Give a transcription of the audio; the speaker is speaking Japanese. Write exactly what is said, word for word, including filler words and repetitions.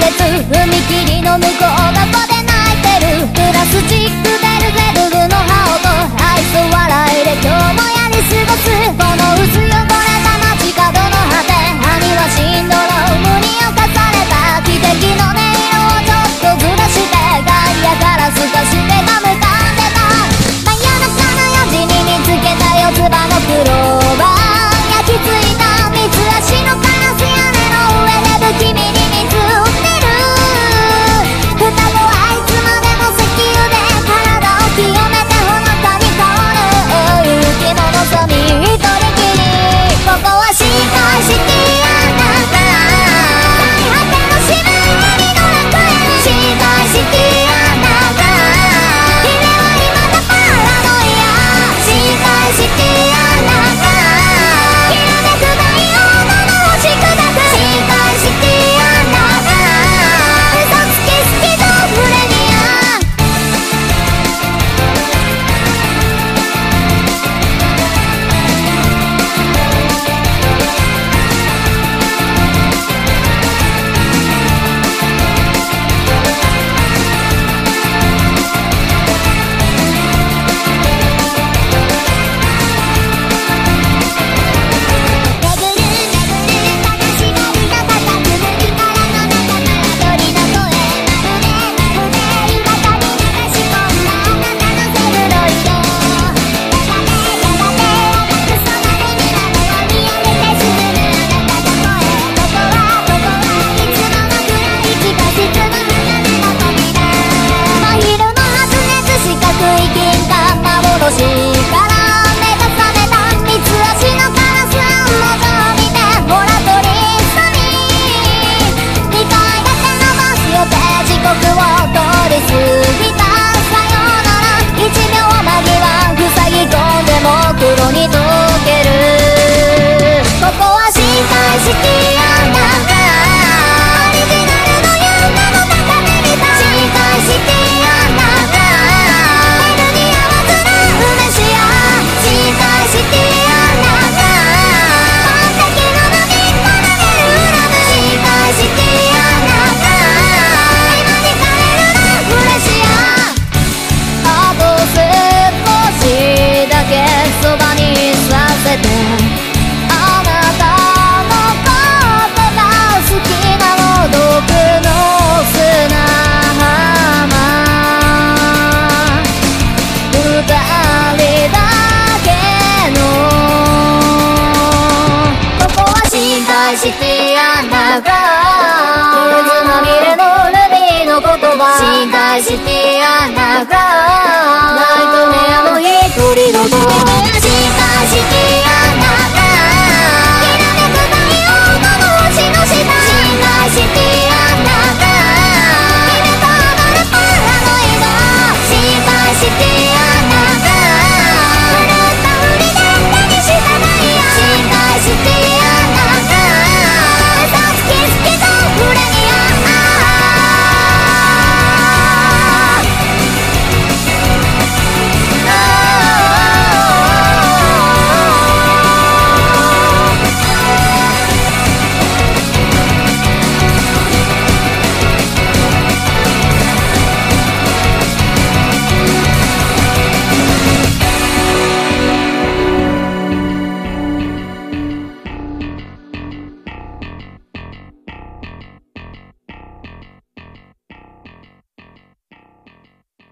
踏切の向こう側で泣いてるプラスチックベルベルグの歯音愛想笑いで今日もやり過ごすこの薄汚れた街角の果て兄はシンドロームに侵された汽笛の音色をちょっとずらして外野から透かしてが向かってた真夜中のよじに見つけた四つ葉のクローバー焼き付いた三つ足のカラス屋根の上で不気味に水を捨てる双子はいつまでも石油で体を清めてほのかに香る雪の望み一人きりここはシーカーシティアンダーグラウンド最果ての渋い森の楽園シーカーシティアンダーグラウンド君は今だパラノイアシーカーシティアンダーグラウンドきらめく太陽の星砕くシーカーシティアンダーグラウンド嘘つきスキゾフレニアめぐるめぐる形がりが高く麦からの中から鳥の声まるでまるで岩田に流し込んだあなたのセルロイドやがてやがて赤く染まる水面を見上げて沈むあなたの声ここはここはいつもの暗い地下室の花火の扉真昼の発熱四角い金管幻から目が覚めた三つ足のカラス案の定を見てモラトリストに二階建てのバスよって時刻を通り過ぎたさよなら一秒間際塞ぎ込んでも黒に溶けるここは深海シティ